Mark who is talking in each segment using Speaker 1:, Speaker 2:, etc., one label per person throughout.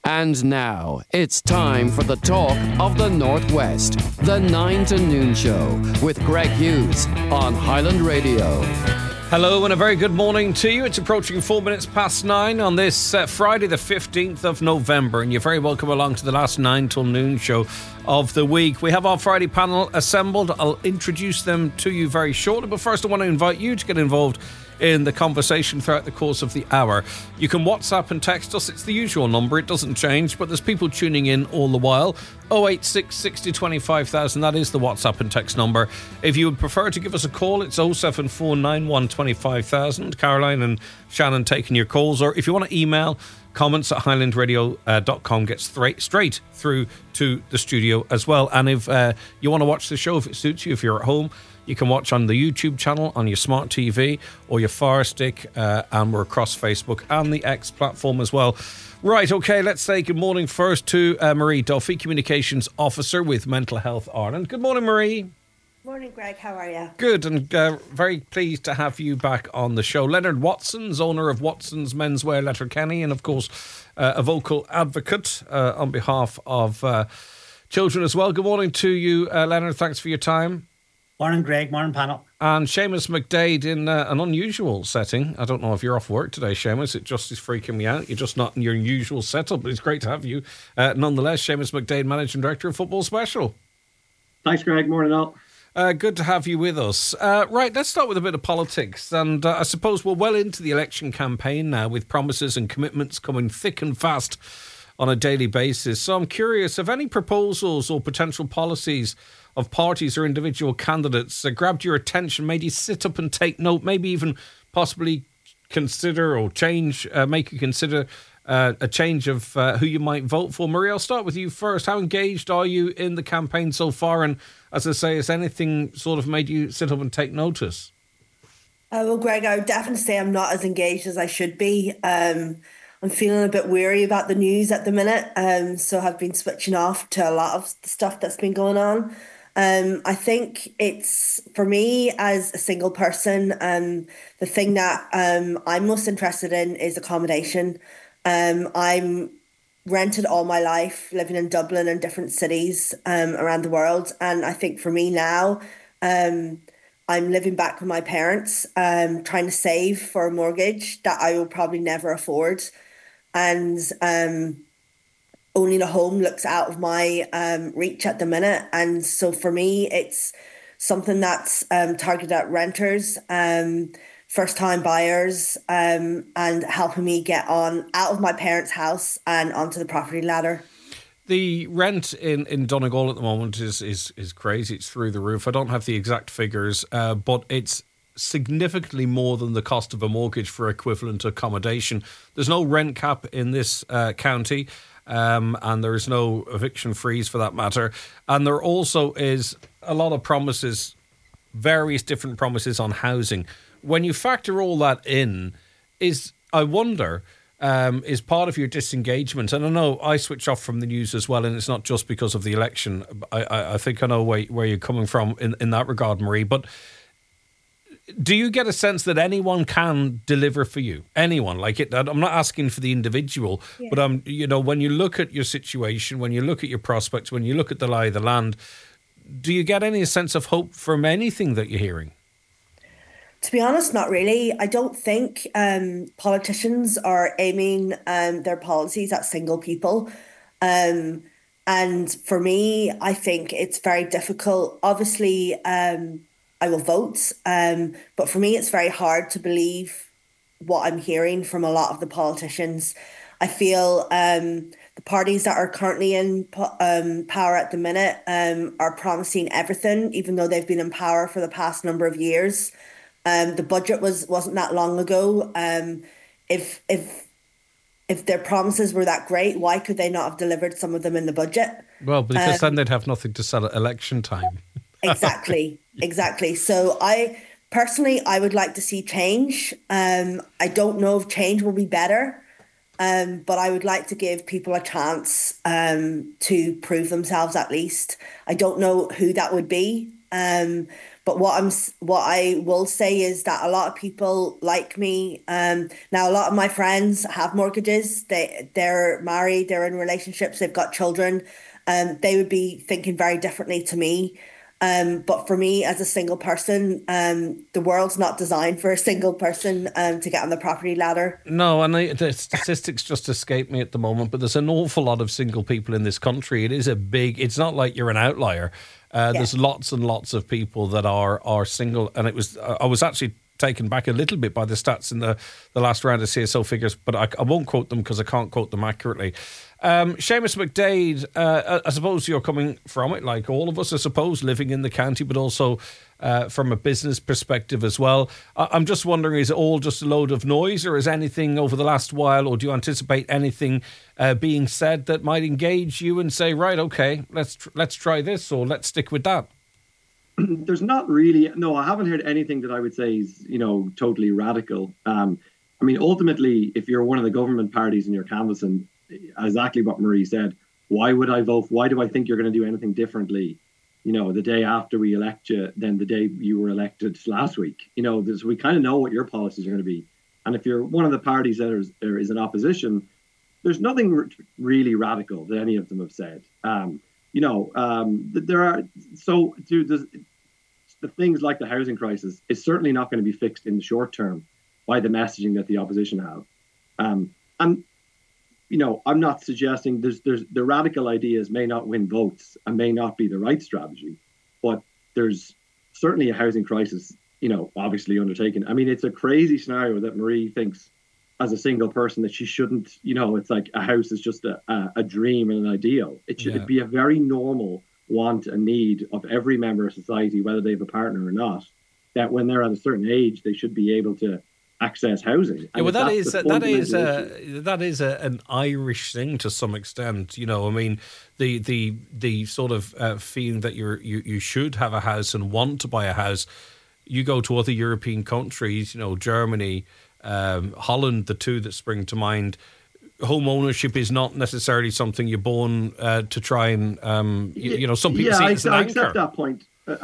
Speaker 1: And now, it's time for the talk of the Northwest. The 9 to Noon Show with Greg Hughes on Highland Radio.
Speaker 2: Hello and a very good morning to you. It's approaching 4 minutes past 9 on this Friday the 15th of November, and you're very welcome along to the last 9 till noon show of the week. We have our Friday panel assembled. I'll introduce them to you very shortly, but first I want to invite you to get involved in the conversation throughout the course of the hour. You can WhatsApp and text us. It's the usual number. It doesn't change, but there's people tuning in all the while. 086 60 25,000. That is the WhatsApp and text number. If you would prefer to give us a call, it's 07491 25,000. Caroline and Shannon taking your calls. Or if you want to email, comments at highlandradio.com gets straight through to the studio as well. And if you want to watch the show, if it suits you, if you're at home, you can watch on the YouTube channel, on your smart TV or your Fire Stick, and we're across Facebook and the X platform as well. Right, okay, let's say good morning first to Marie Duffy, Communications Officer with Mental Health Ireland. Good morning, Marie.
Speaker 3: Morning, Greg. How are you?
Speaker 2: Good, and very pleased to have you back on the show. Leonard Watson's owner of Watson's Menswear, Letterkenny, and of course a vocal advocate on behalf of children as well. Good morning to you, Leonard. Thanks for your time.
Speaker 4: Morning, Greg. Morning, panel.
Speaker 2: And Seamus McDade in an unusual setting. I don't know if you're off work today, Seamus. It just is freaking me out. You're just not in your usual setup, but it's great to have you. Nonetheless, Seamus McDade, Managing Director of Football Special.
Speaker 5: Thanks, Greg. Morning, all.
Speaker 2: Good to have you with us. Right, let's start with a bit of politics. And I suppose we're well into the election campaign now, with promises and commitments coming thick and fast on a daily basis. So I'm curious, have any proposals or potential policies of parties or individual candidates grabbed your attention, made you sit up and take note, maybe even possibly consider or make you consider a change of who you might vote for? Marie, I'll start with you first. How engaged are you in the campaign so far? And as I say, has anything sort of made you sit up and take notice?
Speaker 3: Well, Greg, I would definitely say I'm not as engaged as I should be. I'm feeling a bit weary about the news at the minute, so I've been switching off to a lot of the stuff that's been going on. I think it's, for me as a single person, the thing that I'm most interested in is accommodation. I'm rented all my life, living in Dublin and different cities around the world. And I think for me now, I'm living back with my parents, trying to save for a mortgage that I will probably never afford. And owning a home looks out of my reach at the minute. And so for me, it's something that's targeted at renters, first-time buyers, and helping me get out of my parents' house and onto the property ladder.
Speaker 2: The rent in Donegal at the moment is crazy. It's through the roof. I don't have the exact figures, but it's significantly more than the cost of a mortgage for equivalent accommodation. There's no rent cap in this county, and there is no eviction freeze for that matter. And there also is a lot of promises, various different promises on housing. When you factor all that in, I wonder, is part of your disengagement, and I know I switch off from the news as well, and it's not just because of the election. I think I know where you're coming from in that regard, Marie, but do you get a sense that anyone can deliver for you? Anyone? I'm not asking for the individual, yeah. But when you look at your situation, when you look at your prospects, when you look at the lie of the land, do you get any sense of hope from anything that you're hearing?
Speaker 3: To be honest, not really. I don't think politicians are aiming their policies at single people. And for me, I think it's very difficult. Obviously, I will vote. But for me, it's very hard to believe what I'm hearing from a lot of the politicians. I feel the parties that are currently in power at the minute are promising everything, even though they've been in power for the past number of years. The budget wasn't that long ago. If their promises were that great, why could they not have delivered some of them in the budget?
Speaker 2: Well, because then they'd have nothing to sell at election time.
Speaker 3: Exactly. So I would like to see change. I don't know if change will be better, but I would like to give people a chance to prove themselves at least. I don't know who that would be, but But what I will say is that a lot of people like me, now a lot of my friends have mortgages. They're married, they're in relationships, they've got children. They would be thinking very differently to me. But for me as a single person, the world's not designed for a single person to get on the property ladder.
Speaker 2: No, and the statistics just escape me at the moment, but there's an awful lot of single people in this country. It's not like you're an outlier. There's lots and lots of people that are single, and I was actually taken back a little bit by the stats in the last round of CSO figures, but I won't quote them because I can't quote them accurately. Seamus McDade, I suppose you're coming from it, like all of us, I suppose, living in the county, but also from a business perspective as well. I'm just wondering, is it all just a load of noise, or is anything over the last while, or do you anticipate anything being said that might engage you and say, right, okay, let's try this, or let's stick with that?
Speaker 5: There's not really, no, I haven't heard anything that I would say is, totally radical. Ultimately, if you're one of the government parties and you're canvassing, exactly what Marie said, why would I vote? Why do I think you're going to do anything differently, the day after we elect you than the day you were elected last week? We kind of know what your policies are going to be. And if you're one of the parties that is in opposition, there's nothing really radical that any of them have said. There are, so to the things like the housing crisis is certainly not going to be fixed in the short term by the messaging that the opposition have. I'm not suggesting there's the radical ideas may not win votes and may not be the right strategy, but there's certainly a housing crisis, obviously undertaken. It's a crazy scenario that Marie thinks as a single person that she shouldn't, it's like a house is just a dream and an ideal. It should be a very normal want and need of every member of society, whether they have a partner or not, that when they're at a certain age, they should be able to access housing.
Speaker 2: Yeah, well, that is an Irish thing to some extent. The sort of feeling that you should have a house and want to buy a house. You go to other European countries, Germany, Holland, the two that spring to mind. Home ownership is not necessarily something you're born to try and some people see it as an anchor.
Speaker 5: I accept that point.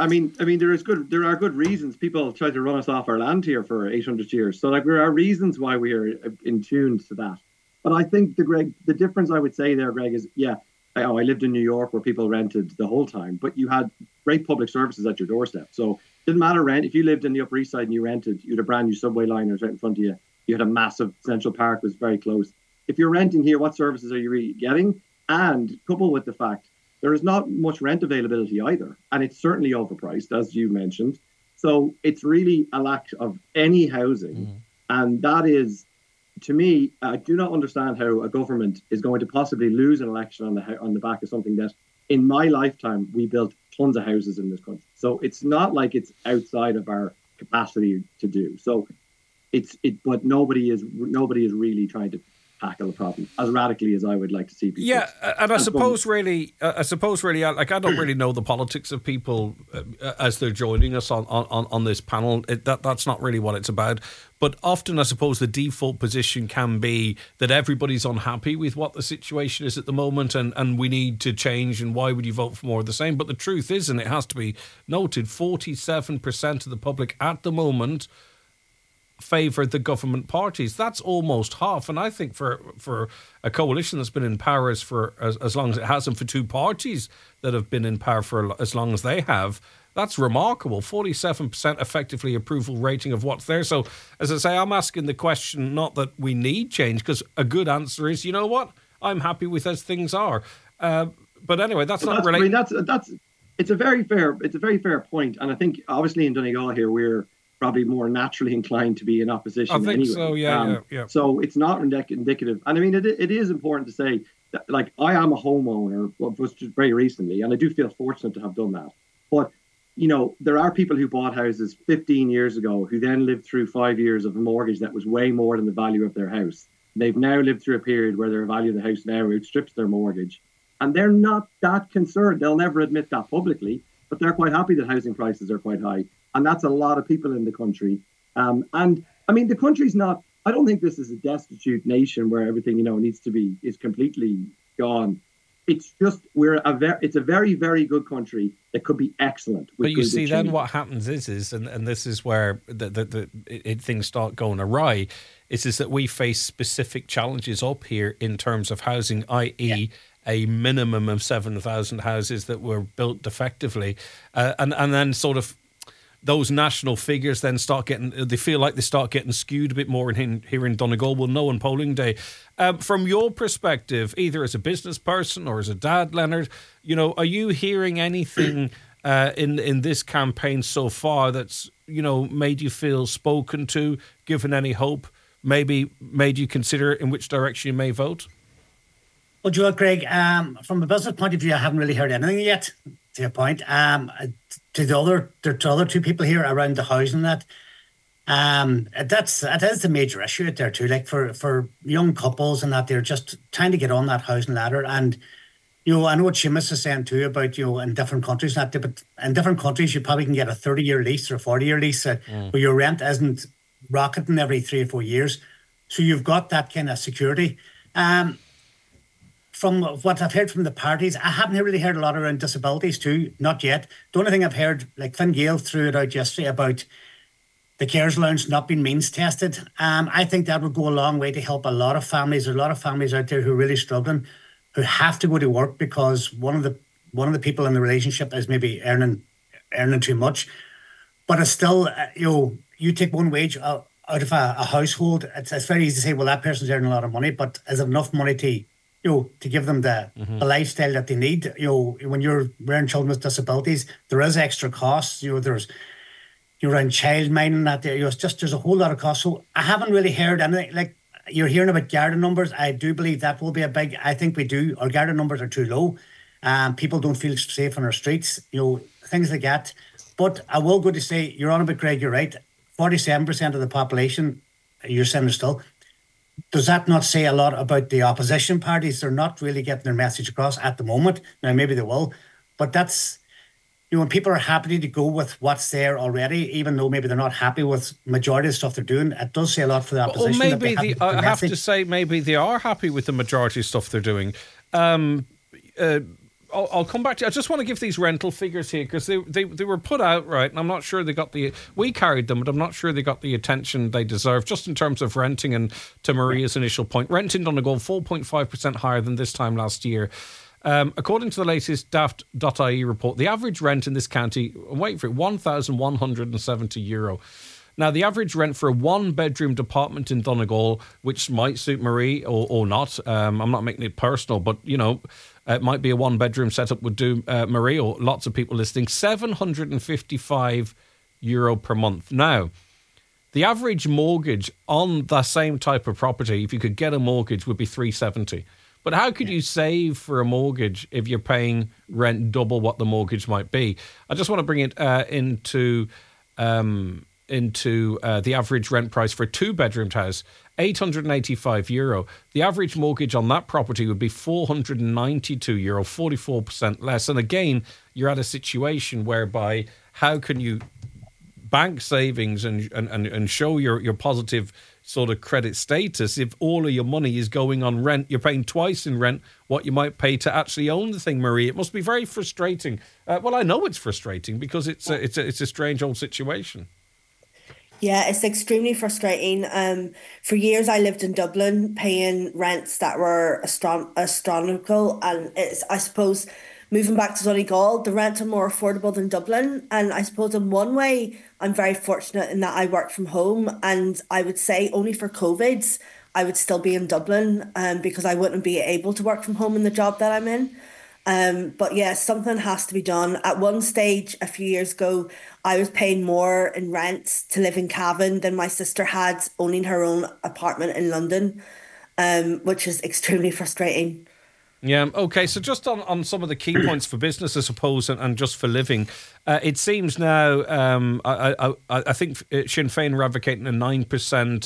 Speaker 5: There are good reasons people try to run us off our land here for 800 years. So there are reasons why we are in tune to that. But I think the difference I would say there, Greg, is I lived in New York where people rented the whole time, but you had great public services at your doorstep. So it didn't matter rent. If you lived in the Upper East Side and you rented, you had a brand new subway line right in front of you. You had a massive Central Park was very close. If you're renting here, what services are you really getting? And coupled with the fact there is not much rent availability either. And it's certainly overpriced, as you mentioned. So it's really a lack of any housing. Mm. And that is, to me, I do not understand how a government is going to possibly lose an election on the back of something that, in my lifetime, we built tons of houses in this country. So it's not like it's outside of our capacity to do. So but nobody is really trying to tackle the problem as radically as I would like to see people.
Speaker 2: Yeah, and I suppose really, like I don't really know the politics of people as they're joining us on this panel. That's not really what it's about. But often, I suppose the default position can be that everybody's unhappy with what the situation is at the moment, and we need to change. And why would you vote for more of the same? But the truth is, and it has to be noted, 47% of the public at the moment favoured the government parties. That's almost half. And I think for a coalition that's been in power for as long as it has, and for two parties that have been in power for as long as they have, that's remarkable. 47% effectively approval rating of what's there. So, as I say, I'm asking the question, not that we need change, because a good answer is, you know what, I'm happy with as things are. But anyway, that's not related.
Speaker 5: It's a very fair point. And I think obviously in Donegal here, we're probably more naturally inclined to be in opposition.
Speaker 2: I think
Speaker 5: anyway.
Speaker 2: so, yeah.
Speaker 5: So it's not indicative. And I mean, it is important to say that, like, I am a homeowner, just very recently, and I do feel fortunate to have done that. But, there are people who bought houses 15 years ago who then lived through 5 years of a mortgage that was way more than the value of their house. They've now lived through a period where their value of the house now outstrips their mortgage. And they're not that concerned. They'll never admit that publicly, but they're quite happy that housing prices are quite high. And that's a lot of people in the country. And I mean, the country's not, I don't think this is a destitute nation where everything, is completely gone. It's just it's a very, very good country that could be excellent.
Speaker 2: But you see, then what happens is, and this is where things start going awry, is that we face specific challenges up here in terms of housing, i.e., a minimum of 7,000 houses that were built defectively, and then sort of those national figures then start getting, they feel like they start getting skewed a bit more here in Donegal. We'll know on polling day. From your perspective, either as a business person or as a dad, Leonard, are you hearing anything in this campaign so far that's, made you feel spoken to, given any hope, maybe made you consider in which direction you may vote?
Speaker 4: Well, do you know what, Greg? From a business point of view, I haven't really heard anything yet, to your point. To the other two people here around the housing, that it is the major issue out there too. Like for young couples and that, they're just trying to get on that housing ladder. And I know what Seamus is saying too about in different countries and that, but in different countries you probably can get a 30-year lease or a 40-year lease where your rent isn't rocketing every 3 or 4 years. So you've got that kind of security. From what I've heard from the parties, I haven't really heard a lot around disabilities too, not yet. The only thing I've heard, like Finn Gael threw it out yesterday about the carers allowance not being means tested. I think that would go a long way to help a lot of families. There's a lot of families out there who are really struggling, who have to go to work because one of the people in the relationship is maybe earning too much. But it's still, you take one wage out of a household. It's very easy to say, well, that person's earning a lot of money, but is it enough money to give them the lifestyle that they need? When you're rearing children with disabilities, there is extra costs. There's you're around child minding that there. There's a whole lot of costs. So I haven't really heard anything. Like you're hearing about Garda numbers. I do believe that will be a big. I think we do. Our Garda numbers are too low. People don't feel safe on our streets. Things like that. But I will go to say, you're on about, Greg. You're right. 47% of the population, you're saying still. Does that not say a lot about the opposition parties? They're not really getting their message across at the moment. Now, maybe they will. But that's, when people are happy to go with what's there already, even though maybe they're not happy with majority of the stuff they're doing, it does say a lot for the opposition.
Speaker 2: Well, maybe I have to say, maybe they are happy with the majority of stuff they're doing. I'll come back to you. I just want to give these rental figures here because they were put out, right, and I'm not sure they got we carried them, but I'm not sure they got the attention they deserve, just in terms of renting. And to Maria's initial point, renting Donegal 4.5% higher than this time last year. According to the latest daft.ie report, the average rent in this county, wait for it, €1,170. Now, the average rent for a one-bedroom apartment in Donegal, which might suit Marie or not, I'm not making it personal, but, it might be a one-bedroom setup would do Marie or lots of people listening, €755 per month. Now, the average mortgage on the same type of property, if you could get a mortgage, would be $370. But how could you save for a mortgage if you're paying rent double what the mortgage might be? I just want to bring it into the average rent price for a two-bedroomed house, €885. The average mortgage on that property would be €492, 44% less. And again, you're at a situation whereby how can you bank savings and show your positive sort of credit status if all of your money is going on rent? You're paying twice in rent what you might pay to actually own the thing, Marie. It must be very frustrating. Well, I know it's frustrating because it's a strange old situation.
Speaker 3: Yeah, it's extremely frustrating. For years, I lived in Dublin, paying rents that were astronomical, and I suppose, moving back to Donegal, the rents are more affordable than Dublin. And I suppose in one way, I'm very fortunate in that I work from home, and I would say only for COVID, I would still be in Dublin, because I wouldn't be able to work from home in the job that I'm in. But yeah, something has to be done. At one stage, a few years ago, I was paying more in rent to live in Cavan than my sister had owning her own apartment in London, which is extremely frustrating.
Speaker 2: Yeah, okay, so just on some of the key points for business, I suppose, and just for living, it seems now, I think Sinn Féin are advocating a 9%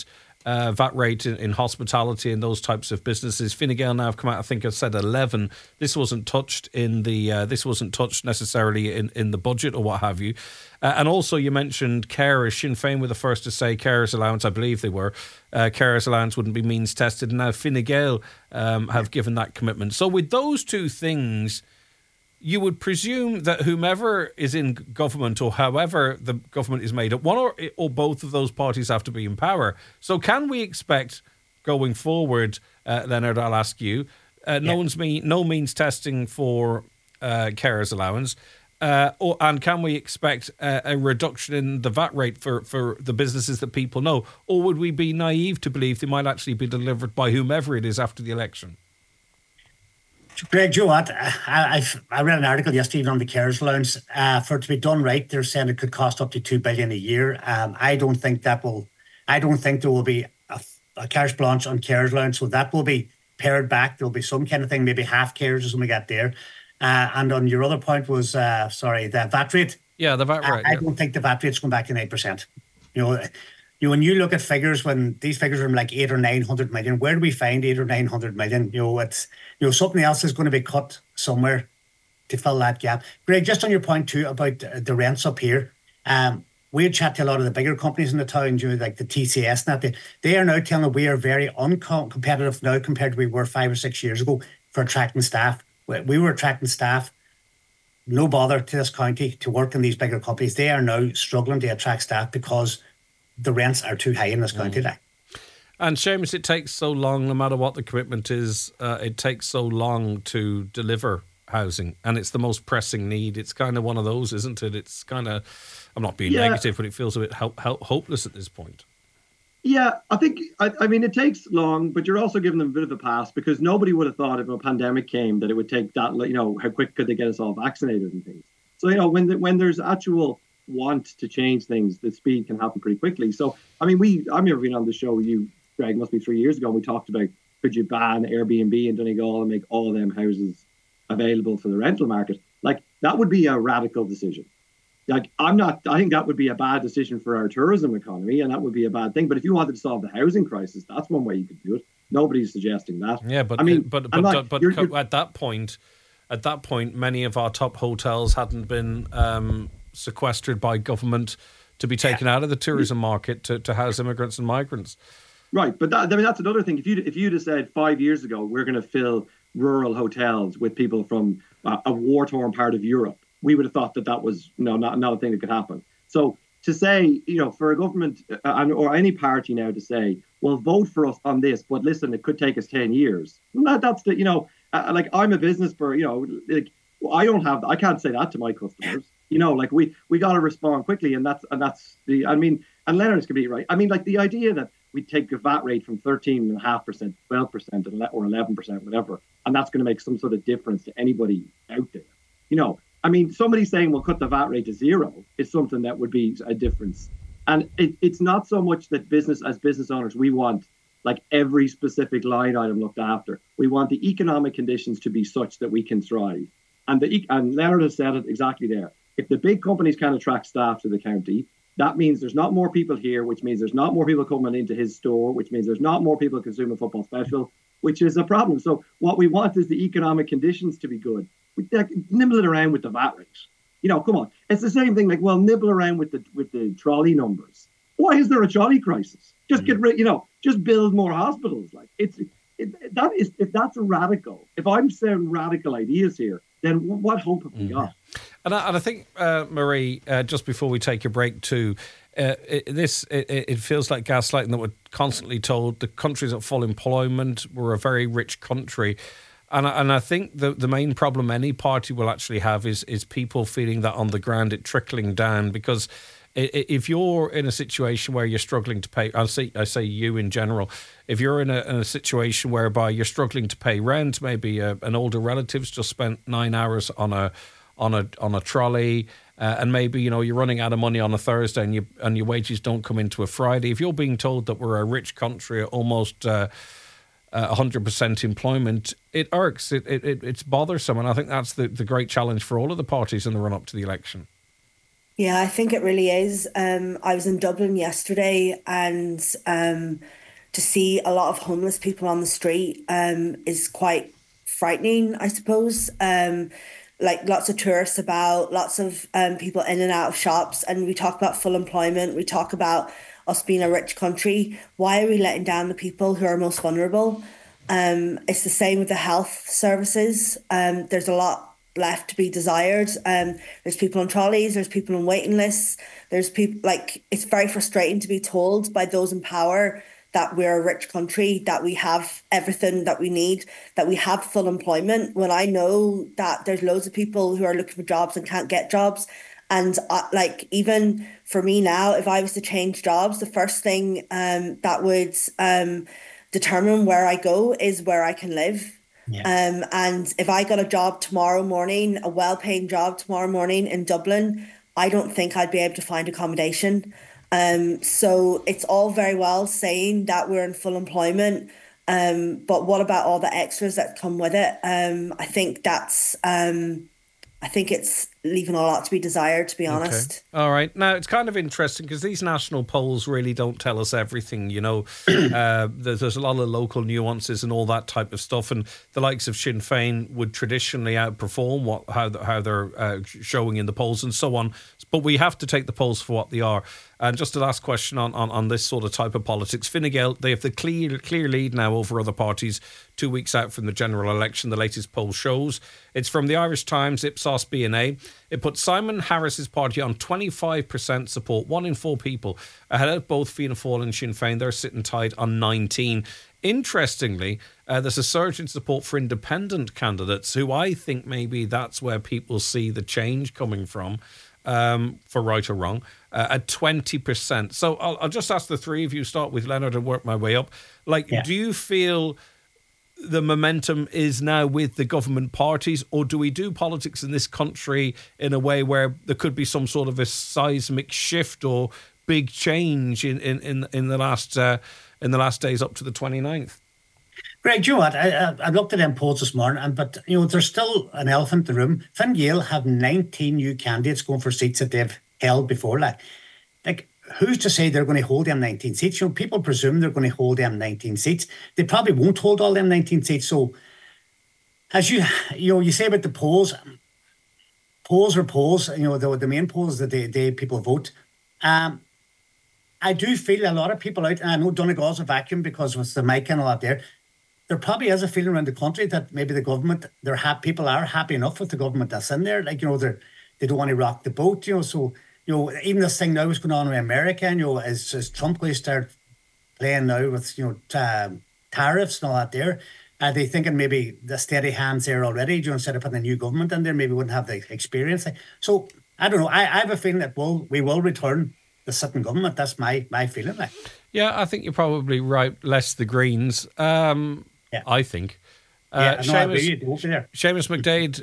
Speaker 2: VAT rate in hospitality and those types of businesses. Fine Gael now have come out, I think I said 11. This wasn't touched this wasn't touched necessarily in the budget or what have you. And also you mentioned carers. Sinn Féin were the first to say carers allowance, I believe they were. Carers allowance wouldn't be means tested. And now Fine Gael have given that commitment. So with those two things, you would presume that whomever is in government or however the government is made up, one or both of those parties have to be in power. So can we expect going forward, Leonard, I'll ask you, no means testing for carers allowance? And can we expect a reduction in the VAT rate for the businesses that people know? Or would we be naive to believe they might actually be delivered by whomever it is after the election?
Speaker 4: Greg, you know what? I read an article yesterday on the carers allowance. For it to be done right, they're saying it could cost up to $2 billion a year. I don't think there will be a carte blanche on carers allowance, so that will be pared back. There'll be some kind of thing, maybe half carers or something we got there. And on your other point was, the VAT rate.
Speaker 2: Yeah, the VAT rate.
Speaker 4: I don't think the VAT rate's going back to 9%. When you look at figures, when these figures are like 800 or 900 million, where do we find 800 or 900 million? It's something else is going to be cut somewhere to fill that gap. Greg, just on your point too about the rents up here, we had chat to a lot of the bigger companies in the town, like the TCS and that. They are now telling us we are very uncompetitive now compared to we were 5 or 6 years ago for attracting staff. We were attracting staff, no bother to this county to work in these bigger companies. They are now struggling to attract staff because the rents are too high in this county now.
Speaker 2: And Seamus, it takes so long, no matter what the commitment is, it takes so long to deliver housing, and it's the most pressing need. It's kind of one of those, isn't it? It's kind of, I'm not being negative, but it feels a bit hopeless at this point.
Speaker 5: Yeah, I think, I mean, it takes long, but you're also giving them a bit of a pass because nobody would have thought if a pandemic came that it would take that, how quick could they get us all vaccinated and things. So, when there's actual want to change things, the speed can happen pretty quickly. So, I mean, I've never been on the show with you, Greg, must be 3 years ago. We talked about, could you ban Airbnb in Donegal and make all them houses available for the rental market? Like, that would be a radical decision. Like, I think that would be a bad decision for our tourism economy, and that would be a bad thing. But if you wanted to solve the housing crisis, that's one way you could do it. Nobody's suggesting that.
Speaker 2: Yeah, but I mean, but at that point, many of our top hotels hadn't been sequestered by government to be taken out of the tourism market to house immigrants and migrants. Right,
Speaker 5: but that's another thing. If you'd have said 5 years ago we're going to fill rural hotels with people from a war-torn part of Europe, we would have thought that was not a thing that could happen. So to say, for a government or any party now to say, well, vote for us on this, but listen, it could take us 10 years. That's like, I'm a business like, I can't say that to my customers. We got to respond quickly, and that's and Leonard's completely right. I mean, like, the idea that we take a VAT rate from 13.5%, 12%, or 11%, whatever, and that's going to make some sort of difference to anybody out there. I mean, somebody saying we'll cut the VAT rate to zero is something that would be a difference. And it's not so much that as business owners, we want like every specific line item looked after. We want the economic conditions to be such that we can thrive. And Leonard has said it exactly there. If the big companies can attract staff to the county, that means there's not more people here, which means there's not more people coming into his store, which means there's not more people consuming football special, which is a problem. So what we want is the economic conditions to be good. We nibble it around with the VAT rate. Come on. It's the same thing. Like, well, nibble around with the trolley numbers. Why is there a trolley crisis? Just get rid. Just build more hospitals. Like, if that's a radical. If I'm saying radical ideas here, then what hope have we got?
Speaker 2: And I think, Marie, just before we take a break too, it feels like gaslighting that we're constantly told the country's at full employment. We're a very rich country. And I think the main problem any party will actually have is people feeling that on the ground, it trickling down. Because if you're in a situation where you're struggling to pay, I say you in general, if you're in a situation whereby you're struggling to pay rent, maybe an older relative's just spent 9 hours on a trolley, and maybe you're running out of money on a Thursday, and your wages don't come into a Friday. If you're being told that we're a rich country, almost 100% employment, it irks. It's bothersome, and I think that's the great challenge for all of the parties in the run up to the election.
Speaker 3: Yeah, I think it really is. I was in Dublin yesterday, and to see a lot of homeless people on the street is quite frightening, I suppose. Like lots of tourists about, lots of people in and out of shops, and we talk about full employment. We talk about us being a rich country. Why are we letting down the people who are most vulnerable? It's the same with the health services. There's a lot left to be desired. There's people on trolleys, there's people on waiting lists, there's people like it's very frustrating to be told by those in power that we're a rich country, that we have everything that we need, that we have full employment, when I know that there's loads of people who are looking for jobs and can't get jobs. And like even for me now, if I was to change jobs, the first thing that would determine where I go is where I can live.
Speaker 4: Yeah.
Speaker 3: And if I got a job tomorrow morning, a well-paying job tomorrow morning in Dublin, I don't think I'd be able to find accommodation. So it's all very well saying that we're in full employment, but what about all the extras that come with it? I think it's leaving a lot to be desired, to be honest.
Speaker 2: All right. Now, it's kind of interesting because these national polls really don't tell us everything. You know, there's a lot of local nuances and all that type of stuff. And the likes of Sinn Féin would traditionally outperform how they're showing in the polls and so on. But we have to take the polls for what they are. And just the last question on this sort of type of politics. Fine Gael, they have the clear lead now over other parties 2 weeks out from the general election, the latest poll shows. It's from the Irish Times, Ipsos BNA. It puts Simon Harris's party on 25% support, 1 in 4 people, ahead of both Fianna Fáil and Sinn Féin. They're sitting tied on 19. Interestingly, there's a surge in support for independent candidates, who I think maybe that's where people see the change coming from. For right or wrong, at 20%. So I'll just ask the three of you, start with Leonard and work my way up. Do you feel the momentum is now with the government parties, or do we do politics in this country in a way where there could be some sort of a seismic shift or big change in the last days up to the 29th?
Speaker 4: Greg, do you know what? I looked at them polls this morning, but there's still an elephant in the room. Fine Gael have 19 new candidates going for seats that they've held before. Like, who's to say they're going to hold them 19 seats? People presume they're going to hold them 19 seats. They probably won't hold all them 19 seats. So, as you say about the polls are polls. The main polls that they people vote. I do feel a lot of people out, and I know Donegal's a vacuum because with the mic and all that there probably is a feeling around the country that maybe the government, people are happy enough with the government that's in there. They don't want to rock the boat, So, even this thing now is going on in America, as Trump going to start playing now with, tariffs and all that there. Are they thinking maybe the steady hands there already, instead of putting a new government in there, maybe wouldn't have the experience. So, I don't know. I have a feeling that we will return the sitting government. That's my feeling.
Speaker 2: Yeah, I think you're probably right. Less the Greens. Yeah. I think. Seamus McDade,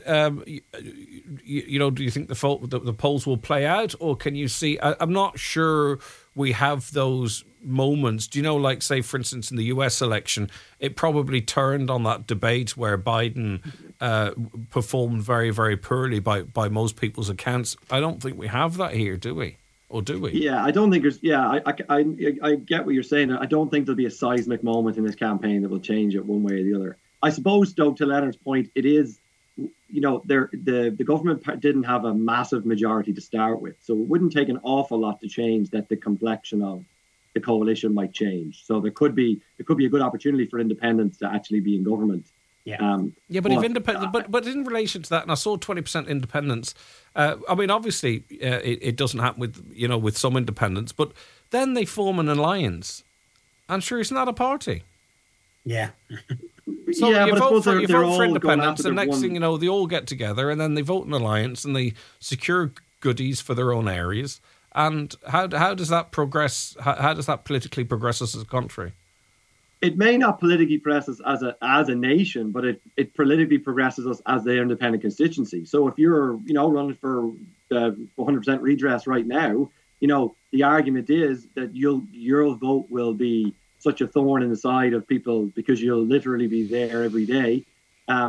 Speaker 2: do you think the polls will play out, or can you see? I'm not sure we have those moments. Do you know, like, say, for instance, in the US election, it probably turned on that debate where Biden performed very, very poorly by most people's accounts. I don't think we have that here, do we? Or do we?
Speaker 5: Yeah, I don't think there's. Yeah, I get what you're saying. I don't think there'll be a seismic moment in this campaign that will change it one way or the other. I suppose, though, to Leonard's point, it is, the government didn't have a massive majority to start with, so it wouldn't take an awful lot to change that the complexion of the coalition might change. So it could be a good opportunity for independents to actually be in government.
Speaker 2: Yeah, but in relation to that, and I saw 20% independents. Obviously, it doesn't happen with some independents, but then they form an alliance, and sure, it's not a party.
Speaker 4: Yeah.
Speaker 2: So you vote for independents, and next thing you know, they all get together, and then they vote in alliance, and they secure goodies for their own areas. And how does that progress? How does that politically progress us as a country?
Speaker 5: It may not politically progress us as a nation, but it politically progresses us as the independent constituency. So if you're running for 100% redress right now, the argument is that your vote will be such a thorn in the side of people because you'll literally be there every day. Are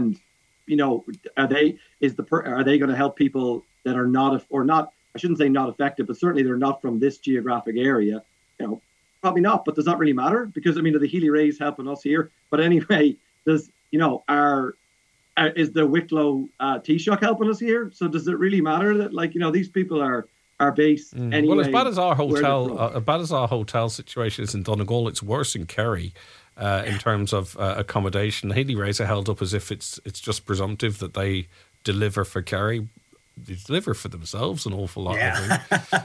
Speaker 5: they going to help people that are not, or not? I shouldn't say not affected, but certainly they're not from this geographic area. probably not, but does that really matter? Because, I mean, are the Healy-Raes helping us here? But anyway, is the Wicklow Taoiseach helping us here? So does it really matter that, like, these people are based anyway?
Speaker 2: Well, as bad as our hotel situation is in Donegal, it's worse in Kerry in terms of accommodation. Healy-Raes are held up as if it's just presumptive that they deliver for Kerry. They deliver for themselves an awful lot.
Speaker 4: Yeah.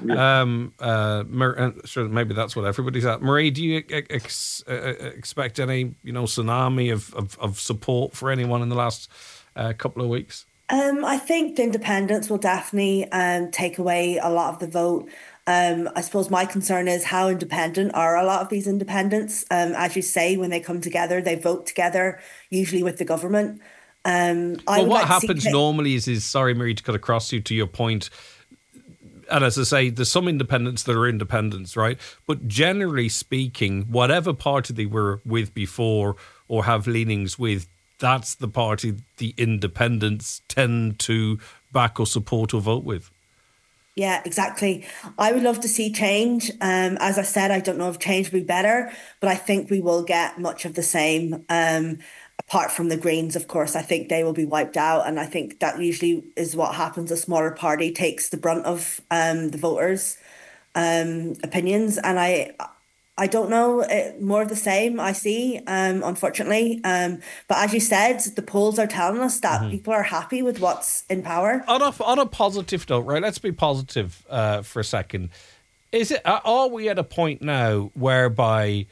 Speaker 2: I think. Sure, maybe that's what everybody's at. Marie, do you expect any tsunami of support for anyone in the last couple of weeks?
Speaker 3: I think the independents will definitely take away a lot of the vote. I suppose my concern is how independent are a lot of these independents. As you say, when they come together, they vote together, usually with the government.
Speaker 2: What happens normally is sorry, Marie, to cut across you to your point. And as I say, there's some independents that are independents, right? But generally speaking, whatever party they were with before or have leanings with, that's the party the independents tend to back or support or vote with.
Speaker 3: Yeah, exactly. I would love to see change. As I said, I don't know if change will be better, but I think we will get much of the same. Apart from the Greens, of course, I think they will be wiped out. And I think that usually is what happens. A smaller party takes the brunt of the voters' opinions. And I don't know, more of the same I see, unfortunately. But as you said, the polls are telling us that people are happy with what's in power.
Speaker 2: On a positive note, right, let's be positive for a second. Are we at a point now whereby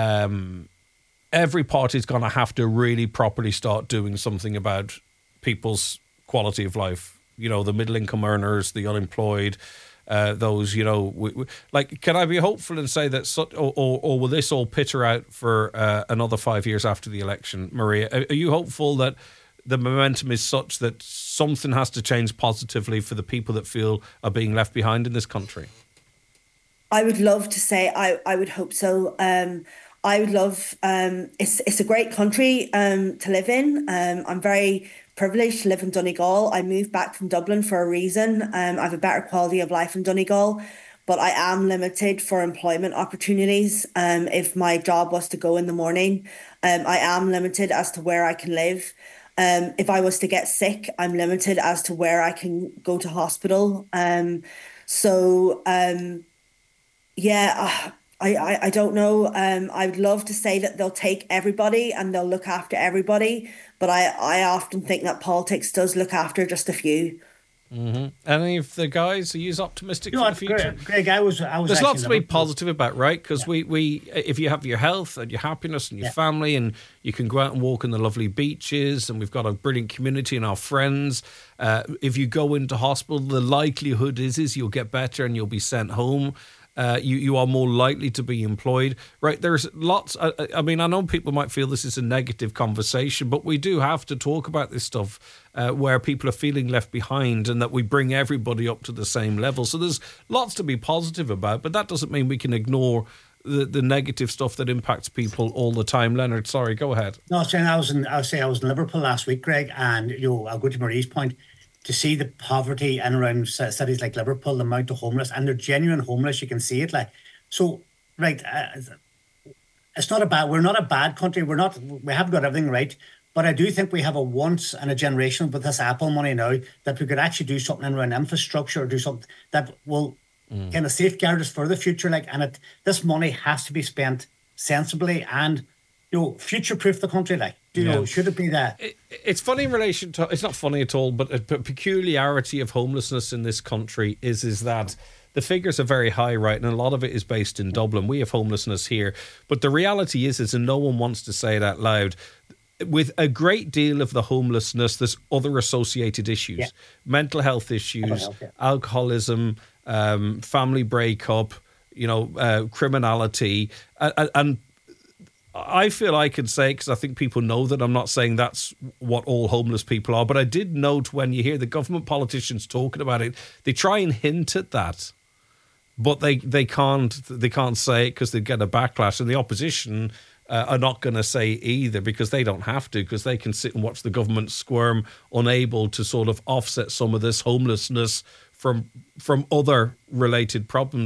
Speaker 2: every party's going to have to really properly start doing something about people's quality of life? The middle-income earners, the unemployed, those, can I be hopeful and say that, or will this all peter out for another 5 years after the election? Maria, are you hopeful that the momentum is such that something has to change positively for the people that feel are being left behind in this country?
Speaker 3: I would love to say I would hope so. I would love, it's a great country to live in. I'm very privileged to live in Donegal. I moved back from Dublin for a reason. I have a better quality of life in Donegal, but I am limited for employment opportunities. If my job was to go in the morning, I am limited as to where I can live. If I was to get sick, I'm limited as to where I can go to hospital. I don't know. I'd love to say that they'll take everybody and they'll look after everybody, but I often think that politics does look after just a few.
Speaker 2: Mm-hmm. Any of the guys, are you optimistic for the future?
Speaker 4: Greg, I was
Speaker 2: There's lots to be positive about, right? Because we, if you have your health and your happiness and your family, and you can go out and walk on the lovely beaches, and we've got a brilliant community and our friends. If you go into hospital, the likelihood is you'll get better and you'll be sent home. You are more likely to be employed, right? There's lots. I mean, I know people might feel this is a negative conversation, but we do have to talk about this stuff where people are feeling left behind, and that we bring everybody up to the same level. So there's lots to be positive about, but that doesn't mean we can ignore the negative stuff that impacts people all the time. Leonard, sorry, go ahead.
Speaker 4: No, I was in Liverpool last week, Greg, and I'll go to Marie's point. To see the poverty in around cities like Liverpool, the amount of homeless, and they're genuine homeless, you can see it. It's not we're not a bad country. We haven't got everything right, but I do think we have a once in a generation with this Apple money now that we could actually do something around infrastructure, or do something that will kind of safeguard us for the future. This money has to be spent sensibly and future-proof the country. Should it be that?
Speaker 2: It's funny in relation to, it's not funny at all, but a peculiarity of homelessness in this country is that the figures are very high, right? And a lot of it is based in Dublin. We have homelessness here. But the reality is and no one wants to say it out loud, with a great deal of the homelessness, there's other associated issues, mental health issues, alcoholism, family breakup, criminality, and I feel I can say, because I think people know that I'm not saying that's what all homeless people are, but I did note when you hear the government politicians talking about it, they try and hint at that, but they can't say it because they get a backlash, and the opposition are not going to say either, because they don't have to, because they can sit and watch the government squirm, unable to sort of offset some of this homelessness from other related problems.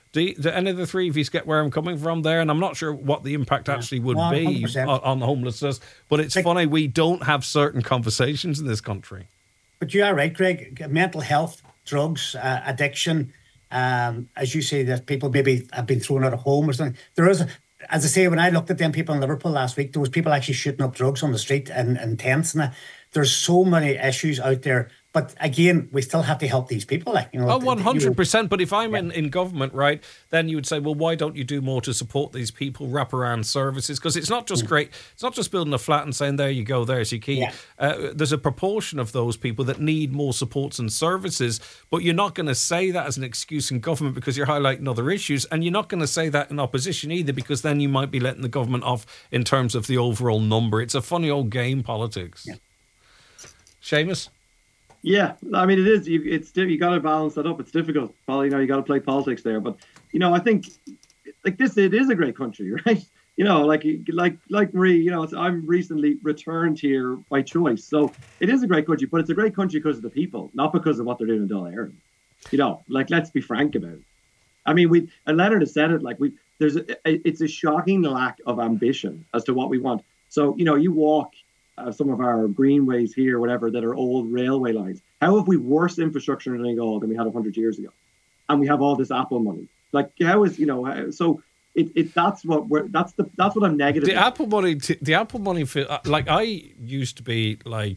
Speaker 2: Do any of the three of you get where I'm coming from there? And I'm not sure what the impact actually would be
Speaker 4: 100%.
Speaker 2: on homelessness, but it's funny, we don't have certain conversations in this country.
Speaker 4: But you are right, Greg. Mental health, drugs, addiction, as you say, that people maybe have been thrown out of home or something. There is, as I say, when I looked at them people in Liverpool last week, there was people actually shooting up drugs on the street and tents. And there's so many issues out there. But again, we still have to help these people.
Speaker 2: 100%. But if I'm in government, right, then you would say, well, why don't you do more to support these people, wraparound services? Because it's not just great. It's not just building a flat and saying, there you go, there's your key. Yeah. There's a proportion of those people that need more supports and services, but you're not going to say that as an excuse in government because you're highlighting other issues, and you're not going to say that in opposition either because then you might be letting the government off in terms of the overall number. It's a funny old game, politics. Yeah. Seamus?
Speaker 5: Yeah, I mean, it is. You got to balance that up. It's difficult, Paul. You got to play politics there. But I think this, it is a great country, right? Like Marie. I'm recently returned here by choice, so it is a great country. But it's a great country because of the people, not because of what they're doing in Dáil Éireann. Let's be frank about it. I mean, and Leonard has said it. It's a shocking lack of ambition as to what we want. So you walk some of our greenways here, whatever, that are old railway lines. How have we worse infrastructure in Donegal than we had 100 years ago? And we have all this Apple money. How is so that's what I'm negative.
Speaker 2: The Apple money. I used to be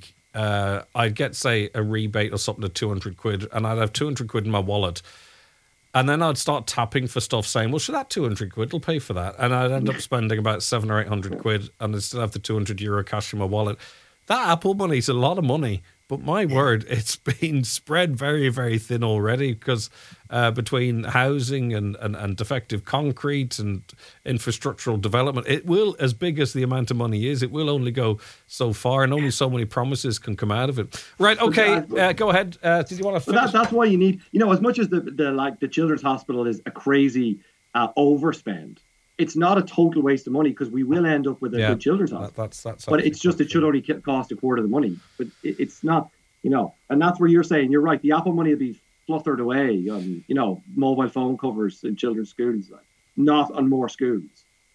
Speaker 2: I'd get say a rebate or something of 200 quid, and I'd have 200 quid in my wallet. And then I'd start tapping for stuff saying, well, that 200 quid will pay for that. And I'd end up spending about 700 or 800 quid and I'd still have the 200 euro cash in my wallet. That Apple money's a lot of money. But my word, it's been spread very, very thin already because between housing and defective concrete and infrastructural development, it will, as big as the amount of money is, it will only go so far and only so many promises can come out of it. Right, okay, go ahead. Did you want to finish?
Speaker 5: That's why you need, as much as the Children's Hospital is a crazy overspend, it's not a total waste of money because we will end up with a good children's hospital. But it's just, it should only cost a quarter of the money. But it's not, and that's where you're saying, you're right, the Apple money will be fluttered away on, mobile phone covers in children's schools, not on more schools.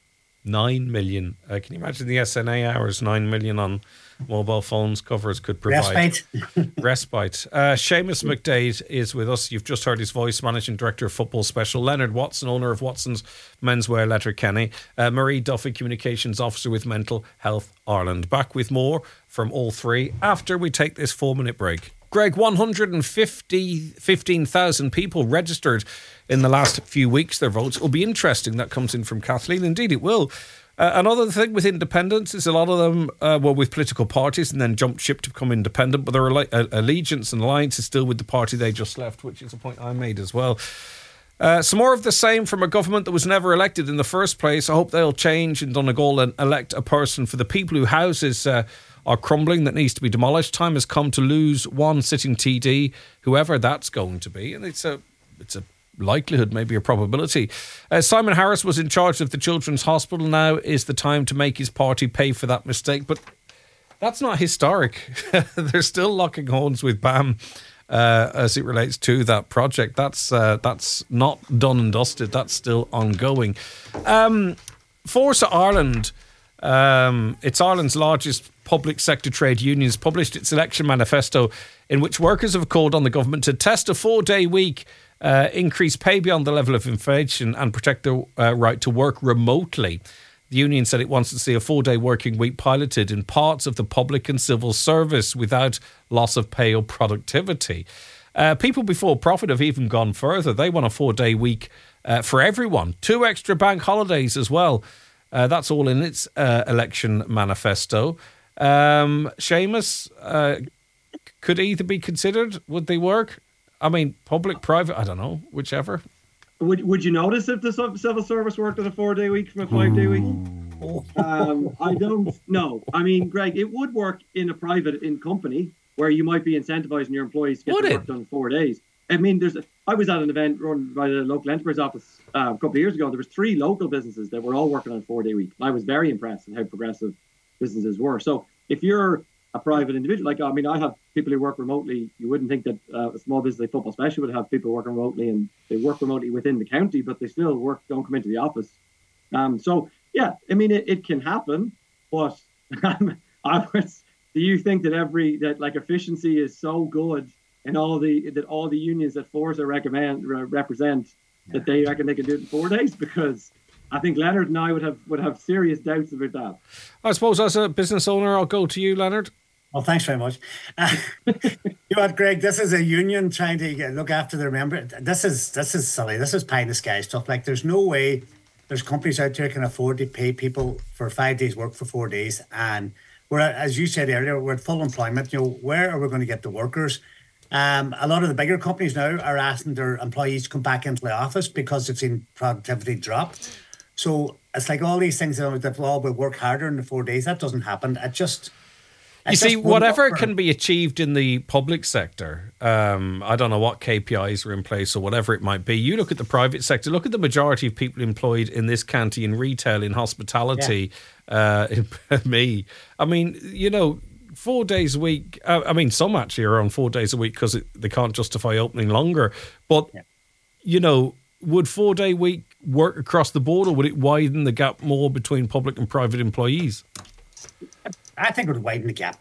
Speaker 2: 9 million. Can you imagine the SNA hours? 9 million on mobile phones covers could provide respite. Seamus McDade is with us. You've just heard his voice, Managing Director of Football Special. Leonard Watson, owner of Watson's Menswear Letterkenny. Marie Duffy, Communications Officer with Mental Health Ireland. Back with more from all three after we take this 4-minute break. Greg, 115,000 people registered in the last few weeks their votes. It will be interesting. That comes in from Kathleen. Indeed, it will. Another thing with independents is a lot of them were with political parties and then jumped ship to become independent, but their allegiance and alliance is still with the party they just left, which is a point I made as well. Some more of the same from a government that was never elected in the first place. I hope they'll change in Donegal and elect a person for the people whose houses are crumbling that needs to be demolished. Time has come to lose one sitting TD, whoever that's going to be, and it's a likelihood, maybe a probability. Simon Harris was in charge of the Children's Hospital. Now is the time to make his party pay for that mistake, but that's not historic. They're still locking horns with BAM as it relates to that project. That's not done and dusted. That's still ongoing. Forza Ireland, it's Ireland's largest public sector trade union, has published its election manifesto in which workers have called on the government to test a 4-day week, increase pay beyond the level of inflation and protect the right to work remotely. The union said it wants to see a 4-day working week piloted in parts of the public and civil service without loss of pay or productivity. People before profit have even gone further. They want a 4-day week for everyone. 2 extra bank holidays as well. That's all in its election manifesto. Seamus, could either be considered? Would they work? I mean, public, private, I don't know, whichever.
Speaker 5: Would you notice if the civil service worked on a 4-day week from a 5-day week? I don't know. I mean, Greg, it would work in a private company where you might be incentivizing your employees to get the work done in 4 days. I mean, I was at an event run by the local enterprise office a couple of years ago. There was 3 local businesses that were all working on a 4-day week. I was very impressed with how progressive businesses were. So if you're a private individual. Like, I mean, I have people who work remotely. You wouldn't think that a small business like Football Special would have people working remotely, and they work remotely within the county, but they still don't come into the office. So yeah, I mean, it can happen, but do you think that like efficiency is so good and all the unions that Forza represent that they reckon they can do it in 4 days? Because I think Leonard and I would have serious doubts about that.
Speaker 2: I suppose as a business owner, I'll go to you, Leonard.
Speaker 4: Well, thanks very much. You know what, Greg? This is a union trying to look after their member. This is silly. This is pie in the sky stuff. Like, there's no way there's companies out there can afford to pay people for 5 days work for 4 days. And we're, as you said earlier, we're at full employment. You know, where are we going to get the workers? A lot of the bigger companies now are asking their employees to come back into the office because they've seen productivity drop. So it's like all these things that will work harder in the 4 days. That doesn't happen.
Speaker 2: You see, whatever can be achieved in the public sector, I don't know what KPIs are in place or whatever it might be. You look at the private sector, look at the majority of people employed in this county in retail, in hospitality, in me. I mean, you know, 4 days a week. I mean, some actually are on 4 days a week because they can't justify opening longer. But, you know, would 4 day week work across the board, or would it widen the gap more between public and private employees?
Speaker 4: I think it would widen the gap.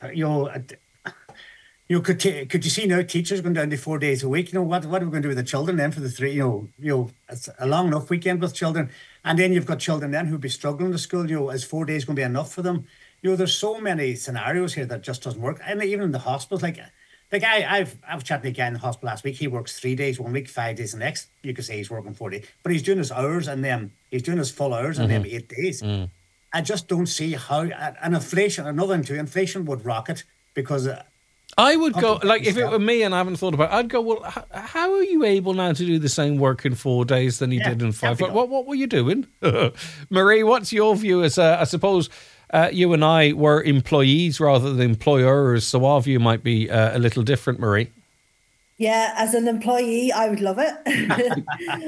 Speaker 4: Could you see now teachers going down to 4 days a week? You know, what are we going to do with the children then for the three? You know, it's a long enough weekend with children, and then you've got children then who'll be struggling to school. You know, is 4 days going to be enough for them? You know, there's so many scenarios here that just doesn't work. And even in the hospitals, like the guy I was chatting to a guy in the hospital last week. He works 3 days 1 week, 5 days the next. You could say he's working 4 days, but he's doing his hours and then he's doing his full hours and then 8 days. I just don't see how inflation would rocket because
Speaker 2: I would go, like, if it were me and I haven't thought about it, I'd go, well, how are you able now to do the same work in 4 days than you did in 5? What were you doing? Marie, what's your view? As I suppose you and I were employees rather than employers, so our view might be a little different, Marie.
Speaker 3: Yeah, as an employee, I would love it.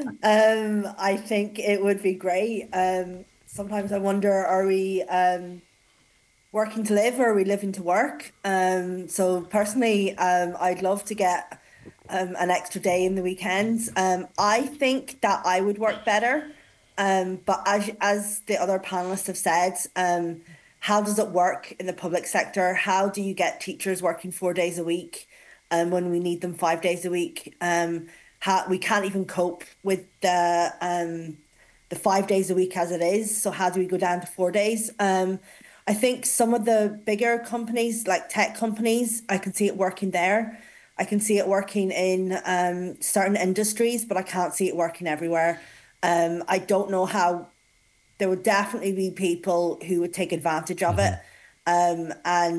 Speaker 3: I think it would be great. Sometimes I wonder, are we working to live or are we living to work? So personally, I'd love to get an extra day in the weekends. I think that I would work better. But as the other panelists have said, how does it work in the public sector? How do you get teachers working 4 days a week when we need them 5 days a week? We can't even cope with the 5 days a week as it is. So how do we go down to 4 days? I think some of the bigger companies, like tech companies, I can see it working there. I can see it working in certain industries, but I can't see it working everywhere. I don't know how. There would definitely be people who would take advantage of it. And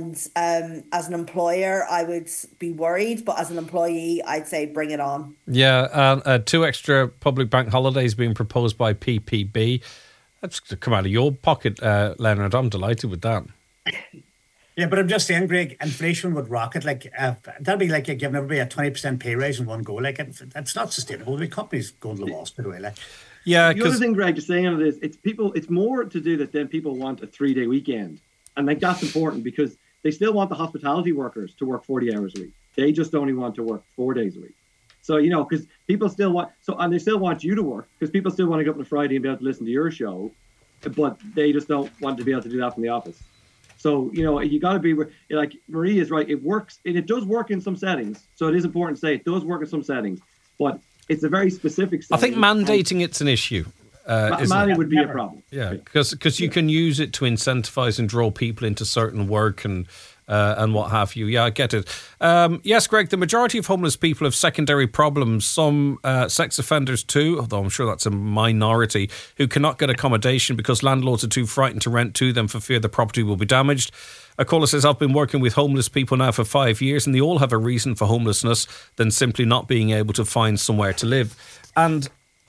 Speaker 3: as an employer, I would be worried, but as an employee, I'd say bring it on.
Speaker 2: Yeah, 2 extra public bank holidays being proposed by PPB. That's to come out of your pocket, Leonard. I'm delighted with that.
Speaker 4: Yeah, but I'm just saying, Greg, inflation would rocket. Like that'd be like giving everybody a 20% pay raise in one go. Like it's not sustainable. The companies going to the wall straight away. Like.
Speaker 2: Yeah,
Speaker 5: the other thing, Greg, is saying on it is it's more to do that then people want a 3 day weekend. And like that's important because they still want the hospitality workers to work 40 hours a week. They just only want to work 4 days a week. So, you know, because people still want, and they still want you to work because people still want to get up on a Friday and be able to listen to your show, but they just don't want to be able to do that from the office. So, you know, you got to be, like Marie is right, it works, and it does work in some settings. So it is important to say it does work in some settings, but it's a very specific setting.
Speaker 2: I think mandating it's an issue.
Speaker 5: Mandating would be a problem.
Speaker 2: Yeah, because you can use it to incentivize and draw people into certain work and what have you. Yeah, I get it. Yes, Greg, the majority of homeless people have secondary problems. Some sex offenders too, although I'm sure that's a minority, who cannot get accommodation because landlords are too frightened to rent to them for fear the property will be damaged. A caller says, I've been working with homeless people now for 5 years and they all have a reason for homelessness than simply not being able to find somewhere to live. And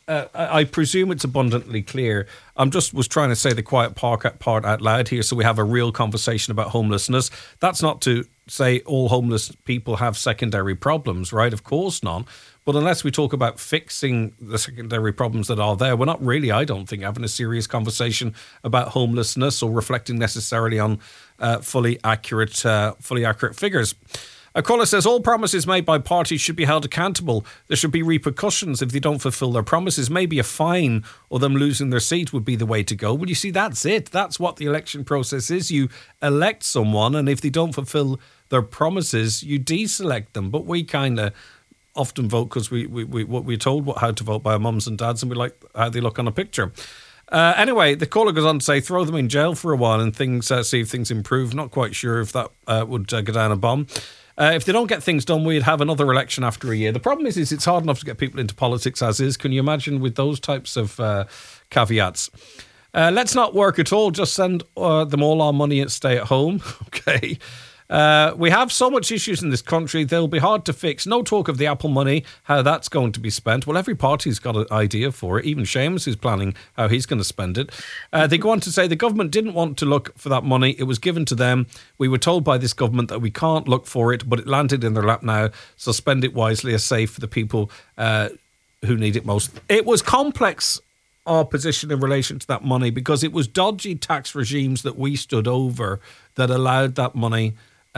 Speaker 2: I presume it's abundantly clear. I'm just was trying to say the quiet part out loud here so we have a real conversation about homelessness. That's not to say all homeless people have secondary problems, right? Of course not. But unless we talk about fixing the secondary problems that are there, we're not really, I don't think, having a serious conversation about homelessness or reflecting necessarily on fully accurate figures. A caller says all promises made by parties should be held accountable. There should be repercussions if they don't fulfil their promises. Maybe a fine or them losing their seat would be the way to go. Well, you see, that's it. That's what the election process is. You elect someone, and if they don't fulfil their promises, you deselect them. But we kind of often vote because we're told how to vote by our mums and dads, and we like how they look on a picture. Anyway, the caller goes on to say, throw them in jail for a while and see if things improve. Not quite sure if that would go down a bomb. If they don't get things done, we'd have another election after a year. The problem is it's hard enough to get people into politics as is. Can you imagine with those types of caveats? Let's not work at all. Just send them all our money and stay at home. Okay. We have so much issues in this country, they'll be hard to fix. No talk of the Apple money, how that's going to be spent. Well, every party's got an idea for it. Even Seamus is planning how he's going to spend it. They go on to say the government didn't want to look for that money. It was given to them. We were told by this government that we can't look for it, but it landed in their lap now. So spend it wisely as safe for the people who need it most. It was complex, our position in relation to that money, because it was dodgy tax regimes that we stood over that allowed that money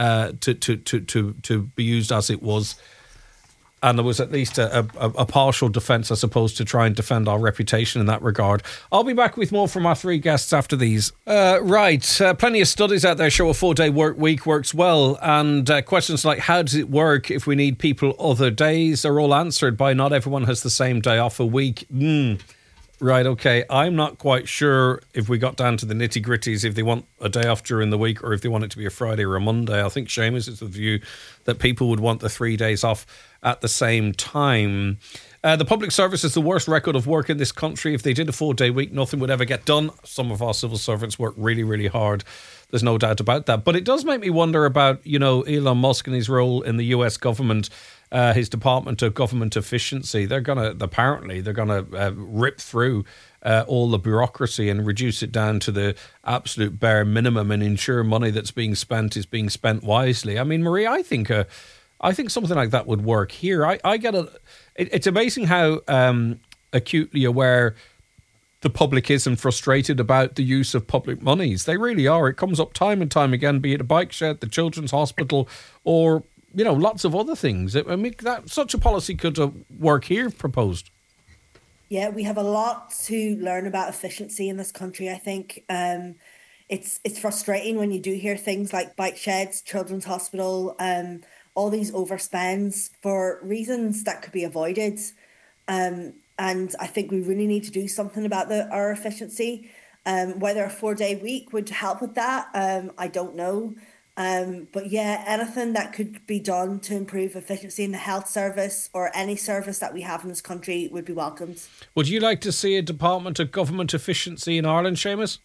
Speaker 2: to be used as it was, and there was at least a partial defence, I suppose, to try and defend our reputation in that regard. I'll be back with more from our three guests after these. Plenty of studies out there show a 4-day work week works well, and questions like how does it work if we need people other days are all answered by not everyone has the same day off a week. Right, okay. I'm not quite sure if we got down to the nitty-gritties, if they want a day off during the week or if they want it to be a Friday or a Monday. I think Seamus is the view that people would want the 3 days off at the same time. The public service is the worst record of work in this country. If they did a 4-day week, nothing would ever get done. Some of our civil servants work really, really hard. There's no doubt about that. But it does make me wonder about, Elon Musk and his role in the US government. His Department of Government Efficiency, they're going to rip through all the bureaucracy and reduce it down to the absolute bare minimum and ensure money that's being spent is being spent wisely. I mean, Marie, I think something like that would work here. It's amazing how acutely aware the public is and frustrated about the use of public monies. They really are. It comes up time and time again, be it a bike shed, the children's hospital, or lots of other things. I mean, such a policy could work here, proposed.
Speaker 3: Yeah, we have a lot to learn about efficiency in this country, I think. It's frustrating when you do hear things like bike sheds, children's hospital, all these overspends for reasons that could be avoided. And I think we really need to do something about our efficiency. Whether a 4-day week would help with that, I don't know. But yeah, anything that could be done to improve efficiency in the health service or any service that we have in this country would be welcomed. Would
Speaker 2: you like to see a Department of Government Efficiency in Ireland, Seamus?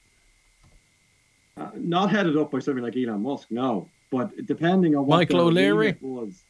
Speaker 5: Not headed up by somebody like Elon Musk, no. But depending on what
Speaker 2: Michael O'Leary
Speaker 5: was,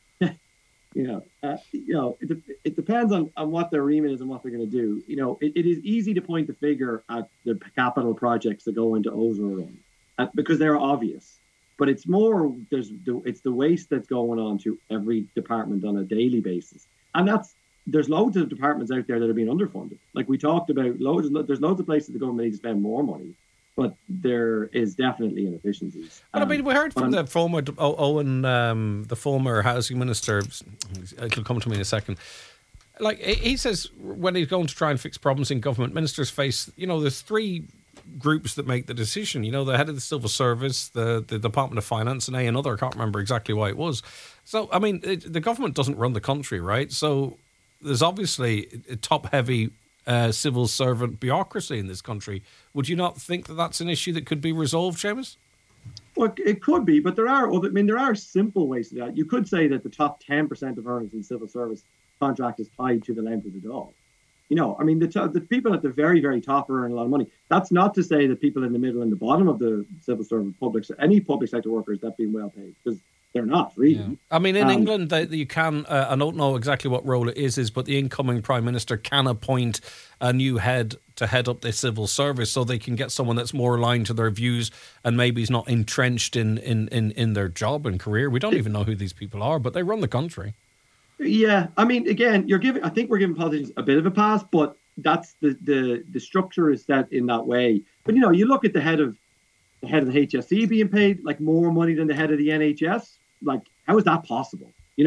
Speaker 5: it depends on what their remit is and what they're going to do. It is easy to point the finger at the capital projects that go into overrun because they're obvious. But it's more, it's the waste that's going on to every department on a daily basis. And there's loads of departments out there that are being underfunded. Like we talked about, there's loads of places the government needs to spend more money, but there is definitely inefficiencies.
Speaker 2: But I mean, we heard from the former Owen, the former housing minister, it'll come to me in a second. Like he says, when he's going to try and fix problems in government, ministers face, there's three groups that make the decision. The head of the civil service, the Department of Finance, and another, I can't remember exactly why it was. So, I mean, the government doesn't run the country, right? So there's obviously a top-heavy civil servant bureaucracy in this country. Would you not think that that's an issue that could be resolved, Seamus?
Speaker 5: Well, it could be, but there are simple ways to do that. You could say that the top 10% of earners in civil service contract is tied to the length of the job. The people at the very, very top are earning a lot of money. That's not to say that people in the middle and the bottom of the civil service, any public sector workers, that being well paid, because they're not really.
Speaker 2: Yeah. I mean, in England, you can, I don't know exactly what role it is, but the incoming Prime Minister can appoint a new head to head up the civil service so they can get someone that's more aligned to their views and maybe is not entrenched in their job and career. We don't even know who these people are, but they run the country.
Speaker 5: Yeah, I mean, again, I think we're giving politicians a bit of a pass, but that's the structure is set in that way. But, you look at the head of the HSE being paid like more money than the head of the NHS. Like, how is that possible? And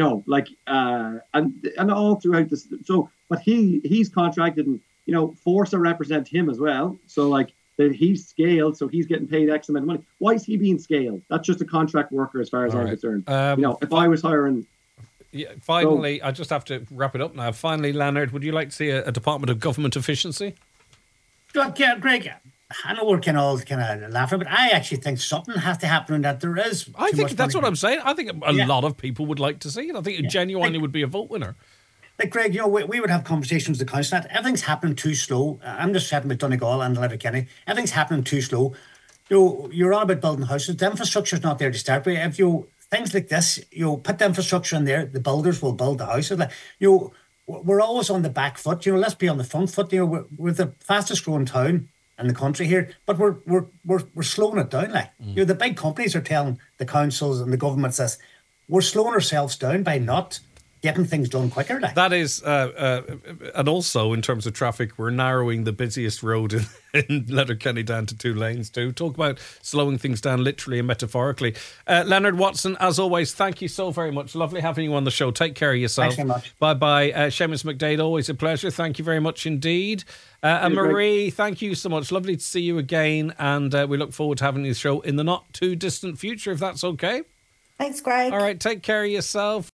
Speaker 5: all throughout this. So, but he's contracted, and Forza represent him as well. So, like, he's scaled, so he's getting paid X amount of money. Why is he being scaled? That's just a contract worker, as far as I'm concerned. If I was hiring.
Speaker 2: Yeah, finally, I just have to wrap it up now. Finally, Leonard, would you like to see a Department of Government Efficiency?
Speaker 4: Yeah, Greg, I know we're kind of laughing, but I actually think something has to happen, and that there is.
Speaker 2: I think that's what I'm saying. I think a lot of people would like to see it. I think it genuinely would be a vote winner.
Speaker 4: Like, Greg, we would have conversations with the council. Everything's happening too slow. I'm just chatting with Donegal and Letterkenny. Everything's happening too slow. You're on about building houses. The infrastructure's not there to start with. If things like this, put the infrastructure in there, the builders will build the houses. We're always on the back foot. Let's be on the front foot. We're the fastest growing town in the country here, but we're slowing it down. The big companies are telling the councils and the governments this. We're slowing ourselves down by not getting things done quicker.
Speaker 2: That is, and also in terms of traffic, we're narrowing the busiest road in Letterkenny down to 2 lanes too. Talk about slowing things down literally and metaphorically. Leonard Watson, as always, thank you so very much. Lovely having you on the show. Take care of yourself.
Speaker 4: Thanks very much.
Speaker 2: Bye-bye. Seamus McDade, always a pleasure. Thank you very much indeed. And Marie, thank you so much. Lovely to see you again, and we look forward to having you on the show in the not too distant future, if that's okay.
Speaker 3: Thanks, Greg.
Speaker 2: All right, take care of yourself.